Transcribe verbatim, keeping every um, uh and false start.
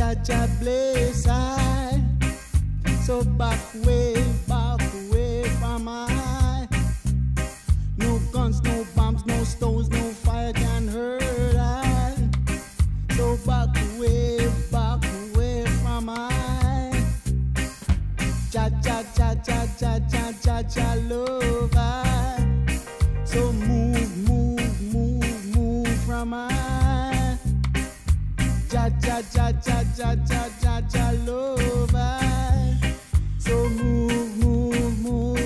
Jah Jah bless I. So back way, back away from I. No guns, no bombs, no stones, no fire can hurt I. So back away, back away from I. Jah Jah Jah Jah Jah Jah Jah Jah love.